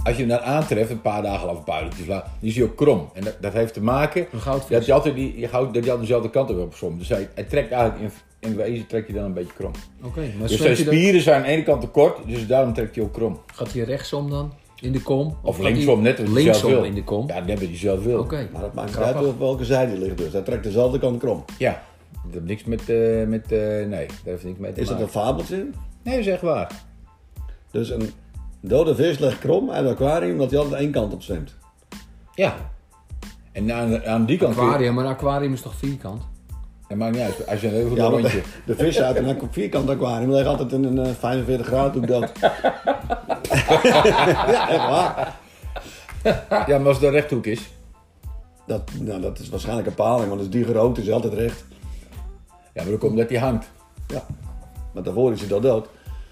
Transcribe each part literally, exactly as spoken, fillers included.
als je hem dan aantreft, een paar dagen of een paar uurtjes later, dan is hij ook krom. En dat, dat heeft te maken Een goudvis. dat je altijd die, je goud, dat je altijd dezelfde kant op zwom. Dus hij, hij trekt eigenlijk in, in wezen trekt hij dan een beetje krom. Oké, okay, maar Dus zijn spieren zijn aan de ene kant te kort, dus daarom trekt hij ook krom. gaat hij rechtsom dan? In de kom? Of, of linksom, net wat hij zelf linksom wil. in de kom? Ja, net wat hij zelf wil. Oké. Okay. Maar dat maakt niet uit op welke zijde hij ligt dus. Hij trekt dezelfde kant krom. Ja, dat heeft niks met, uh, met uh, nee, daar heeft niks mee te Is maken. dat een fabeltje? Nee, dat is echt waar. Dus een dode vis ligt krom uit het aquarium omdat hij altijd één kant op zwemt. Ja. En aan, aan die kant... Aquarium, je... maar een aquarium is toch vierkant? Dat maakt niet uit, als je een heel goed ja, rondje... De, de vis uit een vierkant aquarium ligt altijd in een uh, vijfenveertig graden hoek dood. Ja, echt waar. Ja, maar als het een rechthoek is... Dat, nou, dat is waarschijnlijk een paling, want als die gerood is, is altijd recht. Ja, maar dan komt dat hij hangt. Ja, maar daarvoor is hij dan dood.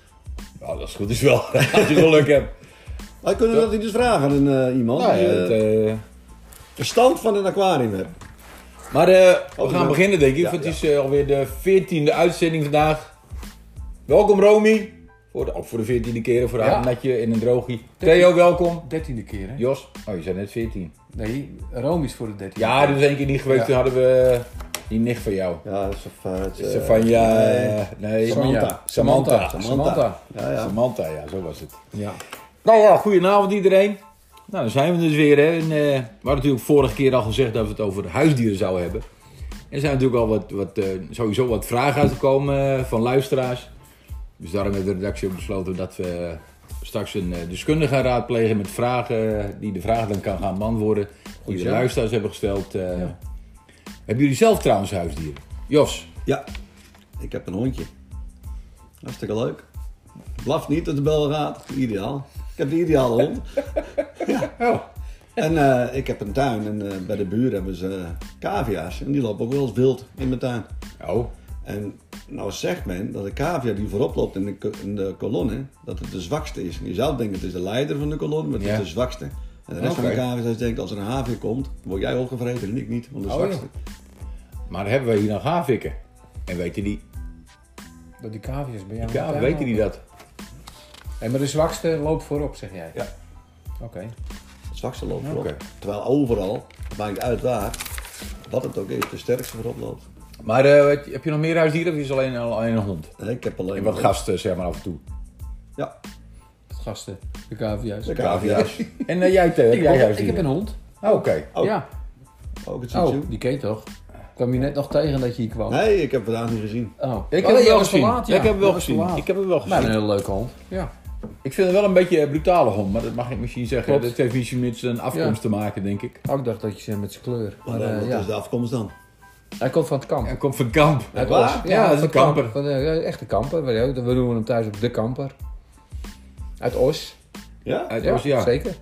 Nou, dat is goed is wel, als je geluk hebt. Wij kunnen dat niet eens vragen aan uh, iemand Nou, die ja, uh, het, uh... verstand van een aquarium heeft. Maar uh, we oh, gaan ja. beginnen denk ik, Ja, want het ja. is uh, alweer de veertiende uitzending vandaag. Welkom Romy, voor de, ook voor de veertiende keer voor haar Ja. natje in een droogie. Theo, welkom. Dertiende keer, hè? Jos, oh je zei net veertien. Nee, Rome is voor de dertiende Ja, keer. dus één keer niet geweest, Ja. toen hadden we die nicht van jou. Ja, dat is of, uh, het, uh, Stefania, nee. nee, Samantha. Samantha. Samantha. Samantha. Ja, ja. Samantha, ja, zo was het. Ja. Nou ja, goedenavond iedereen. Nou, dan zijn we dus weer. Hè. En, uh, we hadden natuurlijk vorige keer al gezegd dat we het over huisdieren zouden hebben. En er zijn natuurlijk al wat, wat, uh, sowieso wat vragen uitgekomen uh, van luisteraars. Dus daarom heeft de redactie ook besloten dat we straks een uh, deskundige gaan raadplegen met vragen die de vragen dan kan gaan beantwoorden. Die de zo. luisteraars hebben gesteld. Uh, Ja. Hebben jullie zelf trouwens huisdieren? Jos? Ja, ik heb een hondje. Hartstikke leuk. Blaft niet dat de bel gaat. Ideaal. Ik heb de ideale hond. Ja. Oh. En uh, ik heb een tuin en uh, bij de buren hebben ze uh, cavia's. En die lopen ook wel eens wild in mijn tuin. Oh. En nou zegt men dat de cavia die voorop loopt in de, in de kolonne, dat het de zwakste is. Je zou denken het is de leider van de kolonne, maar het Ja. is de zwakste. En de rest Oké. van de cavia's denkt als er een havik komt, word jij opgevreten en ik niet, want de Oh, zwakste. Maar hebben we hier nog havikken? En weten die, Dat die cavia's bij jou. ja, in de tuin weten die lopen. dat? Nee, maar de zwakste loopt voorop, zeg jij? Ja. Oké. Okay. Het zwakste loopt voorop. Oké. Terwijl overal, het maakt niet uit waar, wat het ook is, de sterkste voorop loopt. Maar uh, heb je nog meer huisdieren of is het alleen, alleen een hond? Nee, ik heb alleen En wat gasten, zeg maar af en toe. Ja, Het gasten, de cavia's. de cavia's. En uh, jij, Theo, heb Ik, jij heb, ik huisdieren? heb een hond. Oh, oké. Oh. Ja. Ook het Oh, zoetje. die ken je toch? Kwam je net nog tegen dat je hier kwam? Nee, ik heb het vandaag niet gezien. Oh. Ik Oh, heb het jij wel was gezien. te laat, ja. Ik heb het wel Jij was te gezien. laat. Ik heb het wel Maar gezien. een hele leuke hond. Ja. Ik vind het wel een beetje een brutale hond, maar dat mag ik misschien zeggen. Klopt. Dat heeft misschien met zijn afkomst Ja. te maken, denk ik. Oh, ik dacht dat je ze met zijn kleur. Maar Maar, uh, uh, wat ja. is de afkomst dan? Hij komt van het kamp. Hij komt van kamp. Uit Waar? Os. Ja, dat is van een kamper. Van de, ja, echte kamper. We, we noemen hem thuis ook de kamper. Uit Os. Ja? Uit Ja, Oost, ja. zeker.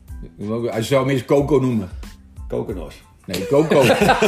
Hij zou hem eens Coco noemen. Kokenos. Nee, Coco.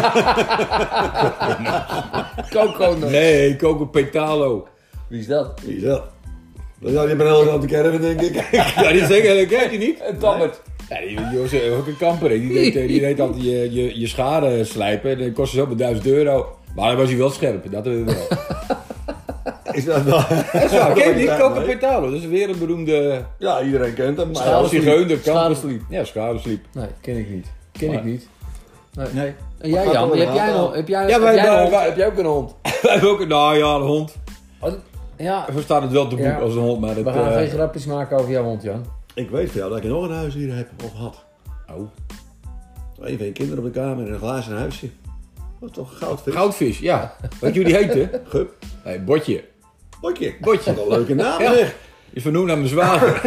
Coco nog. Nee, Coco Petalo. Wie is dat? Wie is dat? Dat zou je een heel grote caravan, denk ik. Ja, die zeker, dat kent hij niet. Een tabbert. Ja, die, die was ook een kamper. hè. Die deed, die deed altijd je, je, je schade slijpen. Dat kostte zo maar duizend euro. Maar dan was hij wel scherp. Dat is wel. Is dat wel? Ja, ken je niet? Coco Petalo. Dat is weer een beroemde Ja, iedereen kent hem. Maar Schade- zigeuner kamper. Schadesliep. Ja, schadesliep. Nee, ken ik niet. Ken Maar- ik niet. Nee. Nee. En jij Gaat Jan, om een heb jij, aantal. nog, heb jij, Ja, heb wij- jij wij- een hond? wij- Heb jij ook een hond? Wij hebben ook een, nou ja, een hond. Oh, ja, We staan het wel te boek Ja. als een hond, maar dat... we gaan eh, geen grapjes maken over jouw hond, Jan. Ik weet van jou dat je nog een huisdier hebt of had. Oh. Twee van je kinderen op de kamer in een glazen huisje. Dat is toch een goudvis? Goudvis, ja. Wat jullie heten? Gup. Nee, Botje. Botje. Botje. Wat een leuke naam Ja. zeg. Je vernoemd naar mijn zwager.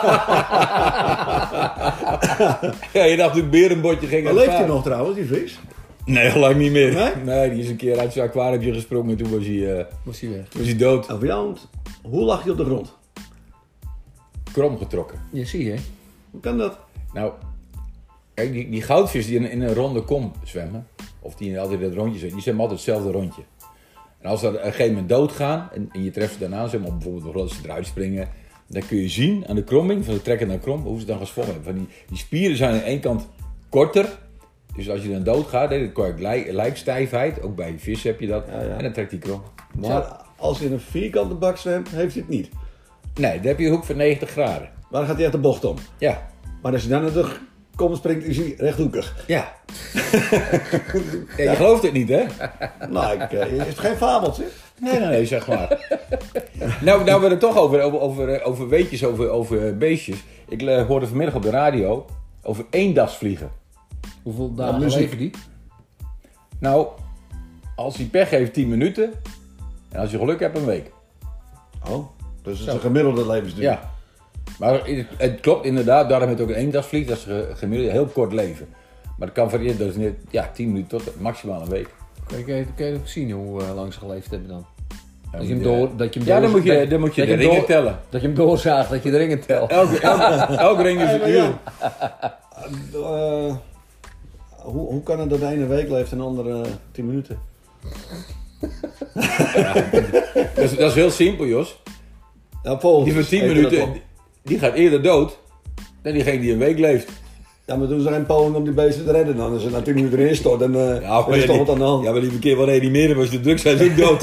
Ja, je dacht natuurlijk berenbotje ging Maar aan leeft het hij vaar. nog trouwens, die vis? Nee, lang niet meer. Nee? Nee, die is een keer uit zijn aquariumje gesprongen en toen was hij, eh, Moest hij weg. was hij dood. Nou, voor jou, hond, hoe lag je op de grond? Krom getrokken. Je zie je. Hoe kan dat? Nou, kijk, die, die goudvis die in, in een ronde kom zwemmen, of die in altijd dat rondje zwemmen, die zwemmen altijd hetzelfde rondje. En als ze op een gegeven moment doodgaan en, en je treft ze daarna, zeg maar, bijvoorbeeld als ze eruit springen, dan kun je zien aan de kromming, van de trekken naar krom, hoe ze dan gezwommen hebben. Van die, die spieren zijn aan één kant korter, dus als je dan doodgaat, dan krijg je lijk, lijkstijfheid, ook bij vis heb je dat, Ja, ja. en dan trekt die krom. Maar als je in een vierkante bak zwemt, heeft hij het niet. Nee, dan heb je een hoek van negentig graden. Maar dan gaat hij echt de bocht om. Ja, Maar als je dan naar de kom springt, is hij rechthoekig. Ja. Ja, je gelooft het niet, hè? Nou, ik, uh, is het geen fabeltje? Nee, nee, nee, zeg maar. nou, nou we het toch over, over, over, over weetjes, over, over beestjes. Ik uh, hoorde vanmiddag op de radio over eendagsvliegen. Hoeveel dagen muziek. leven die? Nou, als hij pech heeft tien minuten. En als je geluk hebt een week. Oh, dus het is een gemiddelde levensduur. Ja. Maar het, het klopt inderdaad, daarom heeft ook een eendagsvlieg. Dat is ge- gemiddeld heel kort leven. Maar dat kan variëren, dat is net ja, tien minuten tot maximaal een week. Kun je, kun je ook zien hoe uh, lang ze geleefd hebben dan? Ja, Dat je hem ja. door, dat je hem Ja, door, dan moet je, dat- dan moet je dat de hem ringen door- tellen. Dat je hem doorzaagt, dat je de ringen telt. Elke, elke, elke ring is Ja, een maar uur. ja. Uh, hoe, hoe kan het dat de ene week leeft en de andere tien minuten? Dat is, dat is heel simpel, Jos. Ja, volgens Die van tien eten dat minuten, op. die gaat eerder dood dan diegene die een week leeft. Ja, maar doen ze geen poging om die beesten te redden dan? Als ze na tien minuten erin stort, dan, uh, Ja, dan is toch wat aan de hand. Ja, maar die keer wel reanimeren, maar als de druk zijn, is ook dood.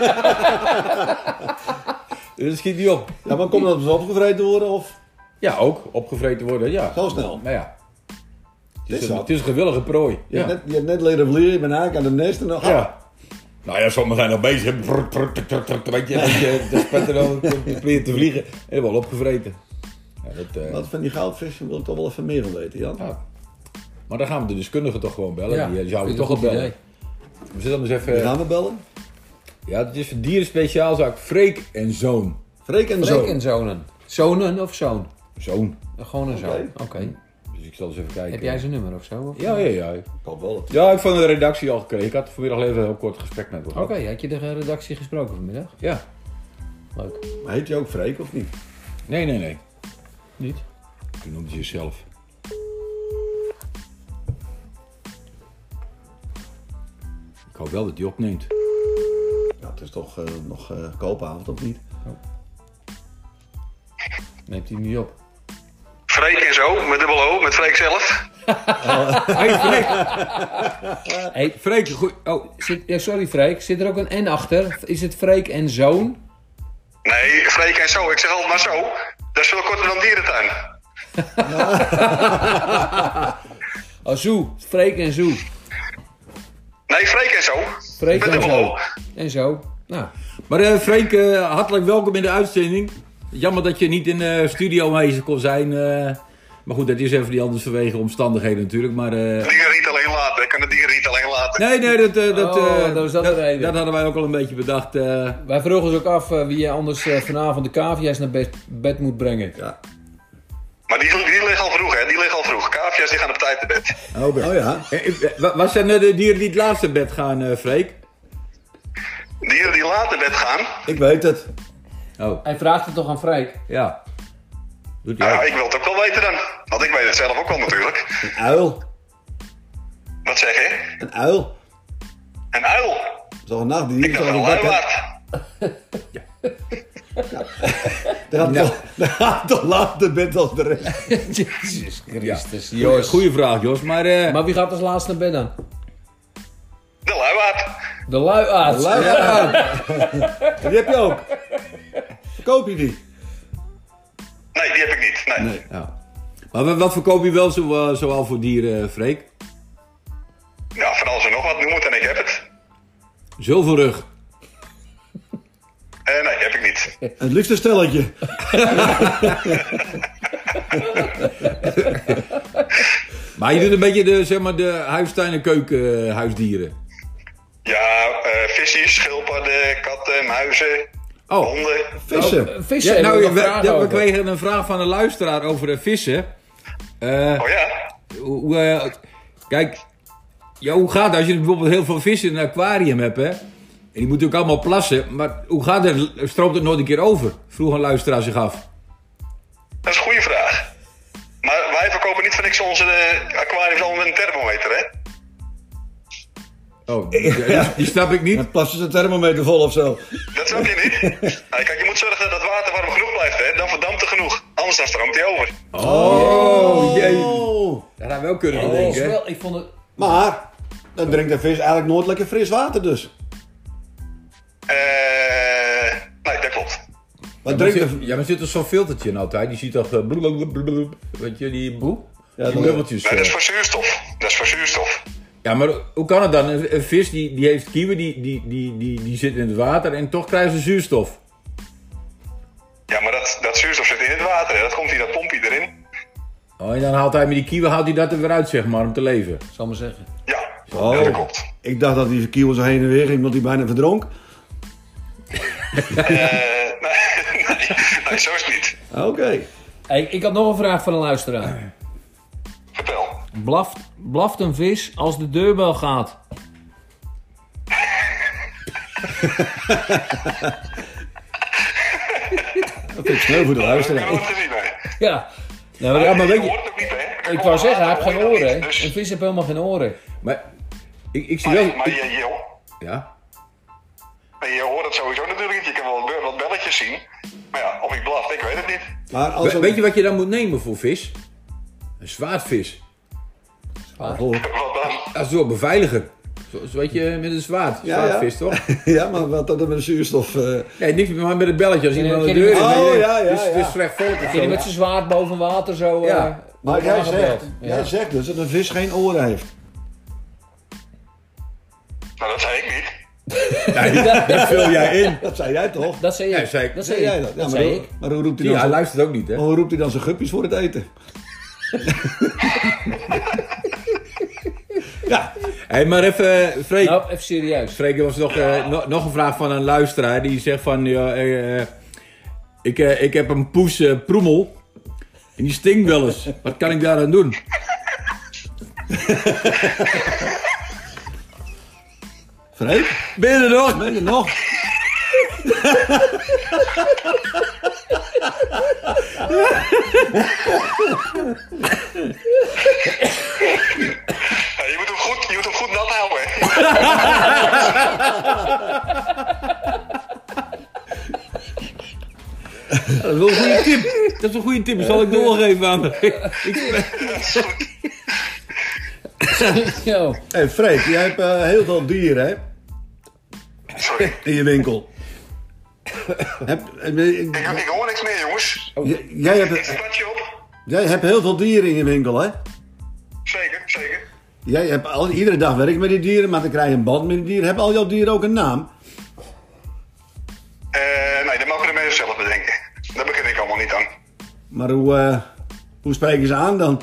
Dus dat schiet niet op. Ja, maar komt dat ze opgevreten worden of Ja, ook opgevreten worden, ja. zo snel? Nou ja. Het Dit is, is een, wat. het is een gewillige prooi. Je, Ja. hebt net, je hebt net leren vliegen, je bent eigenlijk aan de nest en dan ga Ja. Nou ja, sommigen zijn nog bezig. Brrr, brrr, brrr, brrr, Weet je, weet je, de spetter al proberen te vliegen. Helemaal opgevreten. Ja, dat, eh, Wat van die goudvissen wil ik toch wel even meer van weten, Jan. ja. Maar dan gaan we de deskundigen toch gewoon bellen. Ja, die eh, zouden vind we ik toch een wel goed bellen. We zitten dus Die even. gaan we bellen. Ja, het is een dierenspeciaalzaak Freek en Zoon. Freek en zo. Freek en zonen. Zonen of zoon? Zoon. Gewoon een zoon. Oké. Oké. Dus ik zal eens even kijken. Heb jij zijn nummer of zo? Of? Ja, ja, ja. Ik hoop wel het. Ja, ik heb van de redactie al gekregen. Ik had vanmiddag even een heel kort gesprek met hem. Oké, had je de redactie gesproken vanmiddag? Ja. Leuk. Maar heet je ook Freek of niet? Nee, nee, nee. Niet? Toen noemde hij zichzelf. Ik hoop wel dat hij opneemt. Ja, het is toch uh, nog uh, koopavond of niet? Neemt hij niet op. Freek en zo, met dubbel O, met Freek zelf. Hey, Freek. Hey, Freek, goed. Oh, zit, ja, sorry Freek, zit er ook een N achter? Is het Freek en zoon? Nee, Freek en zo, ik zeg altijd maar zo. Dat is veel korter dan dierentuin. Oh, Zoe. Freek en Zoe. Nee, Freek en zo. Freek Met en dubbel zo. O. En zo. Nou, maar eh Freek, eh, hartelijk welkom in de uitzending. Jammer dat je niet in de studio aanwezig kon zijn. eh. maar goed, dat is even die anders vanwege omstandigheden natuurlijk. Maar, eh, Dierenriet alleen laten, ik kan de dierenriet alleen laten. nee, nee, dat, eh, dat, Oh, eh, dat is dat de reden. dat hadden wij ook al een beetje bedacht. eh. wij vroegen ons ook af uh, wie je anders uh, vanavond de cavia's naar bed, bed moet brengen. Ja. Maar die, die liggen al vroeg, hè, die liggen al vroeg. Cavia's die gaan op tijd te bed. Oh, Oh ja. Eh, eh, wa- Wat zijn eh, de dieren die het laatste bed gaan, eh Freek? Dieren die laat te bed gaan, Ik weet het. Oh, Hij vraagt het toch aan Freek? ja. Doet nou, hij ook. ik wil het ook wel weten dan. Want ik weet het zelf ook wel natuurlijk. Een uil. Wat zeg je? Een uil. Een uil. Zo'n een nachtdier. Ik dacht Zo'n een wekker. luiwaard. Dan gaat het toch- dan gaat het toch later bed als de rest. Jezus Christus. Goeie, Jos. goeie vraag, Jos. Maar, eh, Maar wie gaat als laatste naar bed dan? De luiwaard. De luiaard. Luiaard. Die heb je ook. Koop je die? Nee, die heb ik niet. Nee. Nee. ja. maar wat- wat verkoop je wel zo, uh, zoal voor dieren, uh, Freek? Ja, van alles en nog wat. Noem het en ik heb het. Zilverrug. Eh, nee, heb ik niet. Het liefste stelletje. Maar je doet een beetje de, zeg maar, de huistuin- en keukenhuisdieren. Ja, eh visjes, schildpadden, katten, muizen, Oh, honden. Vissen. Vissen ja, hebben nou, we we, nog vragen ja, we over. kregen een vraag van een luisteraar over de vissen. Eh, Oh ja? hoe, eh, kijk, ja, hoe gaat het als je bijvoorbeeld heel veel vissen in een aquarium hebt, hè? En die moeten ook allemaal plassen, maar hoe gaat het? Stroomt het nooit een keer over? Vroeg een luisteraar zich af. Dat is een goede vraag. Maar wij verkopen niet voor niks onze uh, aquariums al met een thermometer, hè? Oh, die, die, die snap ik niet. Dan plassen ze een thermometer vol of zo. Dat snap je niet. Nou, kijk, je moet zorgen dat het water warm genoeg blijft, hè? Dan verdampt het genoeg. Anders dan stroomt hij over. Oh, jee. Oh. Dat had wel kunnen Oh, bedenken, hè? wel, ik vond het... Maar, dan drinkt de vis eigenlijk nooit lekker fris water dus. Eh, nee, dat klopt. Maar Ja, maar drink zit, er... ja, maar zit er zo'n filtertje in altijd? Die ziet toch... Uh, blablabla, weet je, die... Hoe? Ja, die dan- bubbeltjes. Nee, dat is uh. voor zuurstof. Dat is voor zuurstof. Ja, maar hoe kan het dan? Een, een vis die, die heeft kieuwen, die, die, die, die, die zit in het water en toch krijgen ze zuurstof. Ja, maar dat, dat zuurstof zit in het water. Hè. Dat komt via dat pompje erin. Oh, en dan haalt hij met die kieuwen haalt hij dat er weer uit, zeg maar, om te leven. Zal maar zeggen. Ja, Oh. ja, dat klopt. Ik dacht dat die kieuwen zo heen en weer ging, omdat hij bijna verdronk. Eh, nee, nee, nee, zo is het niet. Oké. Hey, ik had nog een vraag van een luisteraar. Vertel. Blaft, blaft een vis als de deurbel gaat? Dat vind ik snel voor de Ik heb luisteraar. het gezien, hè. Ja. Nou, maar, Ja, maar weet Je je... hoort het ook niet, hè. ik wou zeggen, hij heeft geen Hoor je dat oren. niet, Hè? dus- Een vis heeft helemaal geen oren. Maar ik, ik zie wel... Maar, maar ik- je, je, ja? maar je hoort het sowieso natuurlijk niet. Je kan wel wat- wat belletjes zien. Maar ja, of ik blaf, ik weet het niet. Maar als We- weet je wat je dan moet nemen voor vis? Een zwaardvis. Oh, Wat dan? Dat is wel beveiliger. Zo, zo weet je, met een zwaard. Ja, Zwaardvis, ja. toch? ja, maar wat dat met de zuurstof... eh, Nee, niks meer, maar met het belletje. Als Ken je- iemand aan de ken je- deur is. Oh, dan- ja, ja, dus het is ja. slecht volk of Kun je zo. met zijn zwaard boven water zo... Ja. eh, Maar worden jij aangebeld? zegt, Ja. jij zegt dus dat een vis geen oren heeft. Nou, dat zei ik niet. Nee, dat vul jij in. Dat zei jij toch? Dat zei Ja, ik. zei ik. Dat Zei zei jij ik. dat? Ja, Dat maar, zei hoe, ik. maar hoe roept hij Ja, dan hij zo- luistert ook niet, hè? hoe roept hij dan zijn guppies voor het eten? Ja, Hé, hey, maar even, Freek. Nou, even serieus. Freek, er was nog, eh, nog, nog een vraag van een luisteraar. Die zegt van... Ja, eh, eh, ik, eh, ik heb een poes eh, proemel. En die stinkt wel eens. Wat kan ik daar aan doen? Freek, Ben je er nog? ben je nog? Ja, je, moet hem goed, je moet hem goed nat houden, hè. Dat is wel een goede tip. Dat is een goede tip. Dat zal ik doorgeven aan de... Yo. Hé hey, Freek, jij hebt eh, heel veel dieren, hè? Sorry. In je winkel. heb, heb- Ik, ik hoor niks meer, jongens. j- jij, Ik hebt, start je op. jij hebt heel veel dieren in je winkel, hè? Zeker, zeker. Jij hebt al, iedere dag werk met die dieren, maar dan krijg je een band met die dieren. Hebben al jouw dieren ook een naam? Eh, nee, dat mogen de mensen zelf bedenken. Daar begin ik allemaal niet aan. Maar hoe, eh, hoe spreek je ze aan dan?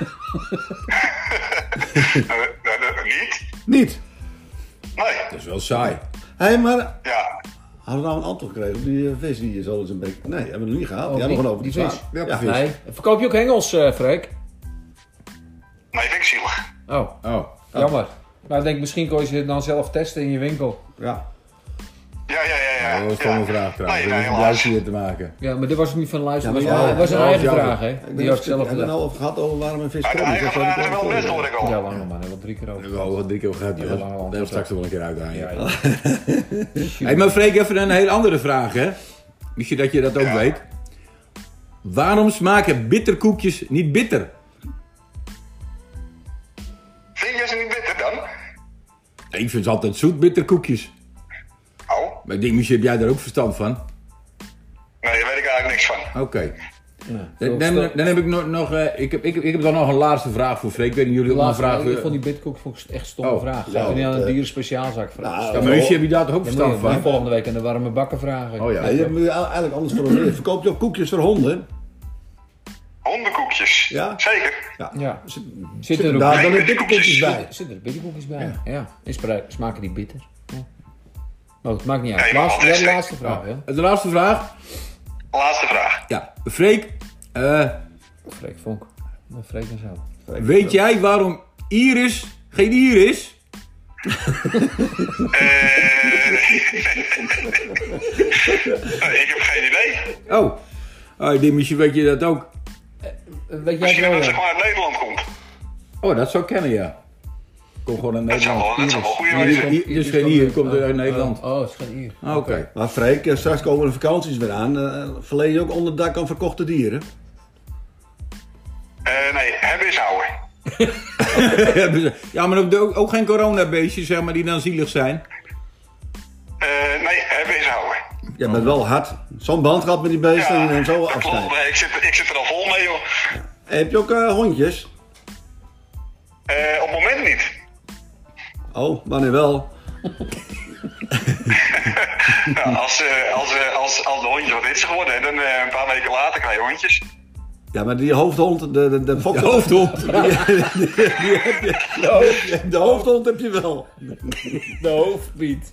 Eh, eh, eh, niet? Niet. Nee. Dat is wel saai. Hé, hey, maar Ja. hadden we nou een antwoord gekregen op die eh, vis die je zo eens een beetje... Nee, hebben we nog niet gehad. Oh, die hebben we die- gewoon over die die vis. zwaar. Welke Ja. vis? Nee. Verkoop je ook hengels, eh Freek? Nee, vind ik zielig. Oh, Oh. jammer. Nou, ik denk misschien kon je ze dan zelf testen in je winkel. Ja. Ja, ja, ja, ja. Dat was gewoon een vraag trouwens. Nee, Dat nee, is helaas. juist hier te maken. Ja, maar dit was niet van luisteren. Ja, dat maar was, ja, was een ja, eigen ja, vraag, hè? Ik Die ben had ik zelf zelf hebben we gedaan. nou over gehad over waarom een vis Uit de krom is. eigen Dat zou ik vragen zijn wel ook best, hoor willen ik al. Ja, langer man. Hij wel drie keer We over. hebben al drie keer over gehad, Ja, joh. lang al. Daar hebben we straks nog wel een keer uit aan. Ja, Ja. ja. Hey, maar Freek, even een heel andere vraag, hè? Wist je dat je dat ook Ja. weet? Waarom smaken bitterkoekjes niet bitter? Vind jij ze niet bitter dan? Nee, ik vind ze altijd zoet, bitterkoekjes. Oh, Maar ik denk, misschien heb jij daar ook verstand van. nee, daar weet ik eigenlijk niks van. Oké. Ja, Dan, dan, dan heb ik nog... nog eh, ik, heb, ik, heb, ik heb dan nog een laatste vraag voor Freek. Ik weet niet, jullie ook nog een vraag... Ik vond voor- die bitcook vond ik echt een stomme Oh, vraag. ja, Ga je niet aan dat, een eh, dieren speciaalzaak vragen? Nou, Ja, maar wist je, heb je daar toch ook Dan moet je verstand maar van? volgende week aan de warme bakken vragen. Oh ja. Ja, je moet je eigenlijk anders formuleerd. Verkoop je ook koekjes voor honden? Hondenkoekjes. Ja? Zeker. Ja. Ja. Zit, Zit er ook daar dan Nee, een bitterkoekjes bij? Zitten zit er bitterkoekjes bij? Ja. Is pre- smaken die bitter? Ja. Maar het maakt niet uit. Nee, maar Laatste, altijd ja, de steek. laatste vraag, hè? De laatste vraag. Laatste vraag. Ja, Freek. eh, Freek Vonk. Met Freek en zo. weet jij waarom Iris geen Ier is? Eh, ik heb geen idee. Oh. Oh, ik denk, misschien weet je dat ook. Weet jij Misschien het wel? dat ze Ja? gewoon uit Nederland komt. Oh, dat zou ik kennen, ja. Kom gewoon uit Dat zou Nederland. wel, dat zou wel goed Iris. wezen. Iris is geen Ier, komt uit Nederland. Oh, het is geen Ier. Ah, Oké. Maar Freek, eh, straks komen de vakanties weer aan. Uh, verleen je ook onderdak aan verkochte dieren? Eh, nee, hebben is houden. Ja, maar ook, ook geen coronabeestjes, zeg maar, die dan zielig zijn. Eh, nee, hebben is houden. Jij bent wel hard. Zo'n band gehad met die beesten Ja, en zo dat afscheid. klopt. Nee, ik, zit, ik zit er al vol mee, joh. Heb je ook uh, hondjes? Uh, op het moment niet. Oh, wanneer wel? Ja, als, uh, als, uh, als, als de hondjes wat hitsig worden, dan uh, een paar weken later krijg je hondjes. Ja, maar die hoofdhond, de, de, de, De hoofdhond. Die, die, die heb je. De, hoofd, de hoofdhond heb je wel. De hoofdpiet.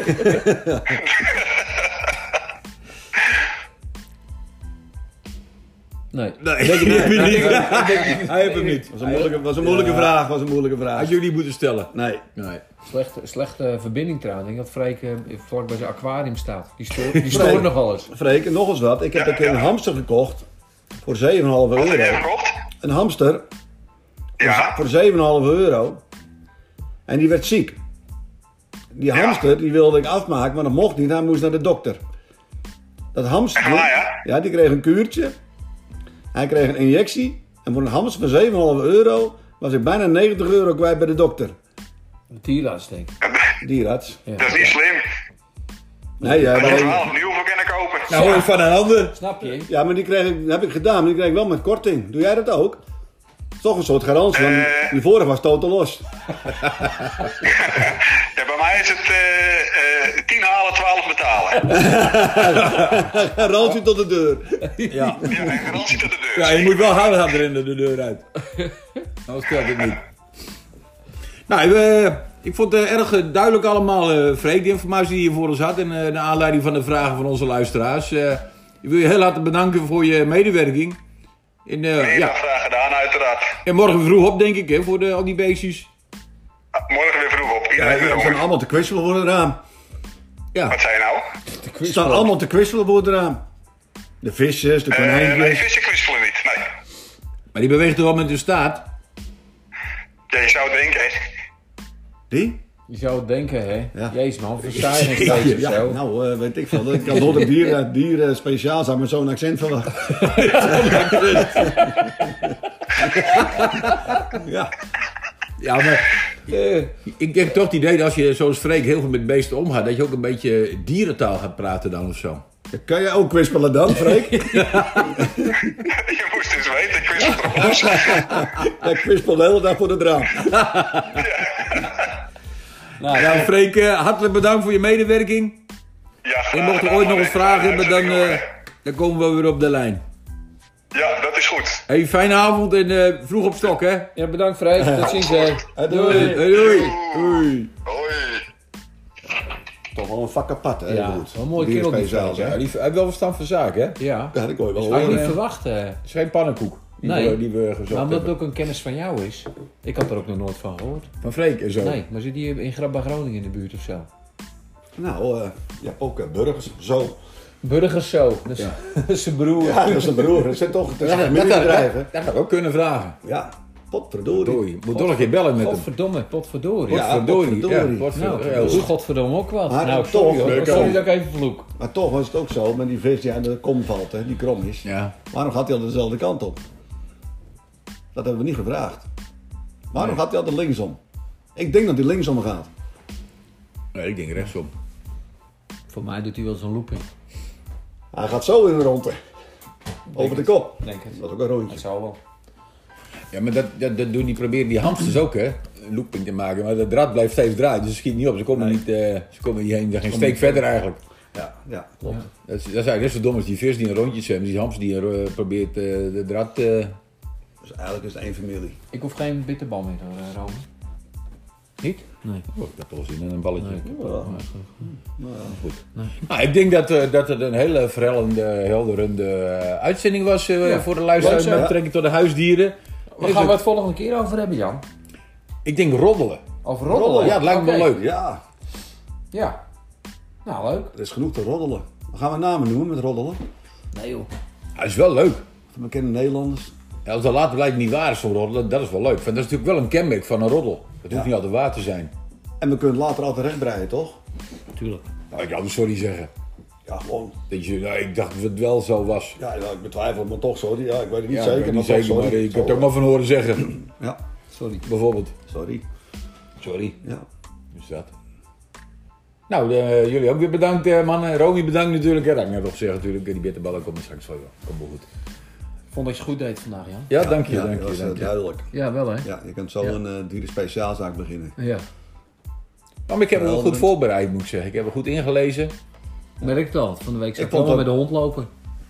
Nee. Nee, dat heb je niet. Hij heeft hem niet. Was een moeilijke, was een moeilijke Ja. vraag, was een moeilijke vraag. Had jullie moeten stellen. Nee. Nee. Slechte, slechte verbinding trouwens. Ik denk dat Freek uh, vlak bij zijn aquarium staat. Die stoort, die stoort nog wel eens. Freek, nog eens wat. Ik heb Ja, een keer een ja. hamster gekocht. Voor zeven komma vijf Wat heb jij euro. gekocht? Een hamster. Ja. Voor zeven komma vijf euro. En die werd ziek. Die Ja. hamster die wilde ik afmaken, maar dat mocht niet. Hij moest naar de dokter. Dat hamster, Echt waar, ja? ja, die kreeg een kuurtje. Hij kreeg een injectie. En voor een hamster van zeven komma vijf euro was ik bijna negentig euro kwijt bij de dokter. Een dierarts denk ik. Dierarts. Ja. Dat is niet slim. Nee, ja, Als je maar, twaalf nieuw voor kunnen kopen. Nou hoor je van een ander. Snap je? ja, maar die kreeg ik, dat heb ik gedaan, maar die kreeg ik wel met korting. Doe jij dat ook? Toch een soort garantie, want die- Eh. die vorige was totaal los. Ja, bij mij is het uh, uh, tien halen, twaalf betalen. Garantie tot de deur. Ja. Ja, en garantie tot de deur. Ja, je moet wel houden gaan erin de deur uit. Anders telt het niet. Nou, we, ik vond het erg duidelijk allemaal, uh, Freek, de informatie die je voor ons had. En uh, de aanleiding van de vragen van onze luisteraars. Uh, ik wil je heel hartelijk bedanken voor je medewerking. En, uh, Nee, ja. dat graag gedaan, uiteraard. En morgen vroeg op, denk ik, hè, voor de, al die beestjes. Morgen weer vroeg op. Ja, Iedereen weer ze staan hoor. allemaal te kwispelen voor het raam. Ja. Wat zei je nou? Ze staan allemaal te kwispelen voor het raam. De visjes, de Uh, nee, konijntjes. vissen kwispelen niet. Nee. Maar die beweegt toch wel met hun staart? Ja, je zou denken, hè. Die? Je zou het denken, hè? Ja. Jezus man, versta je nog steeds of Ja, zo? nou, uh, weet ik veel. Ik kan nooit een dier, dier speciaal zijn met zo'n accent verwachten. Ja. Ja, maar Eh, ik denk toch het idee dat als je zoals Freek heel veel met beesten omgaat, dat je ook een beetje dierentaal gaat praten dan of zo. Kan jij ook kwispelen dan, Freek? Je moest eens weten, ik kwispel erop los. Jij kwispelt de hele dag voor het raam. nou, Ja, Freek, uh, hartelijk bedankt voor je medewerking. Ja, graag En mocht er gedaan, ooit nog man. eens vragen hebben, dan, Uitzending, uh, hoor. dan komen we weer op de lijn. Ja, dat is goed. Hey, fijne avond en uh, vroeg op stok, hè? ja, bedankt Freek. Tot ziens, hè. Hey, doei. Hey, doei. Doei. Hoi. Toch wel een vak apart, hè? Ja, Goed. wel een mooie Dier kerel die speciaal, Freek, Ja, hè? die, hij heeft wel verstand van zaken, hè? Ja. Ja, dat kon je wel Had je horen. niet verwacht, hè? Het is geen pannenkoek die, Nee. we, die we gezocht Maar omdat het hebben. ook een kennis van jou is. Ik had er ook nog nooit van gehoord. Van Freek en zo. Nee, maar zit die in Grabba Groningen in de buurt of zo? Nou, uh, je hebt ook uh, burgers. Zo. Burgers zo. Dat is, Ja. dat is zijn broer. Ja, dat is een broer. Dat zit toch het is Ja, een dat, dat, familiebedrijf, hè? dat, dat gaat ook kunnen vragen. Ja, potverdorie. Doei. Moet toch nog een keer bellen met hem. Godverdomme, potverdorie. Ja, Potverdorie. potverdorie. Ja, potverdorie. Nou, Heel dat is goed. godverdomme ook wat. Maar nou, toch, sorry hoor. leuk Sorry ook. dat ik even vloek. Maar toch was het ook zo met die vis die aan de kom valt, hè? Die krom is. Ja. Waarom gaat hij altijd dezelfde kant op? Dat hebben we niet gevraagd. Waarom Nee. gaat hij altijd linksom? Ik denk dat hij linksom gaat. Nee, ik denk rechtsom. Voor mij doet hij wel zo'n looping. Hij gaat zo in de ronde. Over de kop. Denk het. Dat is ook een rondje. Dat zou wel. Ja, maar dat, dat, dat doen die, proberen die hamsters ook, hè? Een looping te maken. Maar dat draad blijft steeds draaien, dus ze schiet niet op. Ze komen, niet, uh, ze komen niet heen, geen steek verder eigenlijk. Ja, ja, klopt. Dat is, dat is eigenlijk net zo dom als die vis die een rondje zwemmen. Die hamster die uh, probeert uh, de draad... Uh... Dus eigenlijk is het één familie. Ik hoef geen bitterbal meer hoor, uh, Rome. Niet? Nee. Oh, ik heb wel zin in een balletje. Nee, ik heb wel. Goed. Nou, ik denk dat, uh, dat het een hele verhellende, helderende uh, uitzending was uh, Ja. voor de luisteraars Leuk, met hè? betrekking tot de huisdieren. Waar gaan we het volgende keer over hebben, Jan? Ik denk roddelen. Over roddelen? Ja, het lijkt me Oké. wel leuk. Ja, Ja. Nou, leuk. er is genoeg te roddelen. Dan gaan we namen noemen met roddelen. Nee joh. Dat is wel leuk. Van bekende Nederlanders. Ja, als dat later blijkt niet waar is van roddelen, dat is wel leuk. Want dat is natuurlijk wel een kenmerk van een roddel. Het hoeft Ja. niet altijd waar te zijn. En we kunnen het later altijd rechtbreien, toch? Tuurlijk. Nou, ik kan sorry zeggen. Ja, gewoon. Dat je, nou, ik dacht dat het wel zo was. Ja, ja, ik betwijfel het, maar toch sorry. Ja, ik weet het niet Ja, zeker, ik weet maar niet toch zeker, maar sorry. ik heb het ook maar van horen zeggen. Ja, Sorry. Bijvoorbeeld. sorry. Sorry. Ja. Dus dat. Nou, uh, jullie ook weer bedankt, uh, mannen. Romy bedankt natuurlijk. Ja, dat ik net nog zeggen natuurlijk. Die bitterballen komen straks wel. Komt wel goed. Ik vond dat je het goed deed vandaag, Jan. Ja, dank je. Ja, dank dat je, was dank je. duidelijk. Ja, wel hè? Ja, je kunt zo Ja. een uh, dure speciaalzaak beginnen. Ja. Maar ik heb me wel goed Helderend. voorbereid, moet ik zeggen. Ik heb er goed ingelezen. Merk het al. Van de week zou Ik ik vond wel met dat- de hond lopen.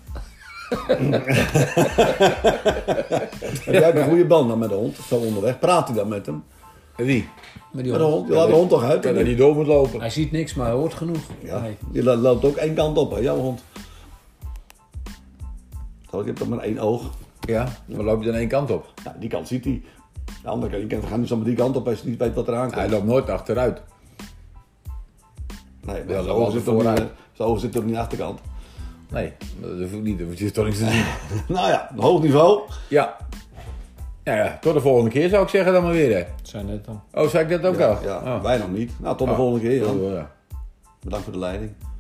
Heb jij een goede band dan met de hond? Zo onderweg. Praat hij dan met hem? Wie? Met die Met de hond. hond? Je laat de hond toch uit? Ja, dat hij door moet lopen. Hij ziet niks, maar hij hoort genoeg. Ja, Nee. die lo- loopt ook één kant op, hè, jouw hond. Zo, je hebt toch maar één oog. Ja, dan loop je dan één kant op. Ja, die kant ziet hij. De andere kant, je kan gaan niet zo maar die kant op als je niet weet wat eraan komt. Hij loopt nooit achteruit. Nee, maar Ja, zijn dat oog was zit er toch niet, vooruit. zijn oog zit toch niet aan de achterkant. Nee, dat hoeft ook niet. Dat is toch niks te zien. Nou ja, een hoog niveau. Ja. Ja, ja, tot de volgende keer zou ik zeggen dan maar weer. Hè. Dat zijn net al. Oh, zei ik dat ook Ja, al? ja, Oh. wij nog niet. Nou, tot de Oh. volgende keer, Jan. Oh, ja. Bedankt voor de leiding.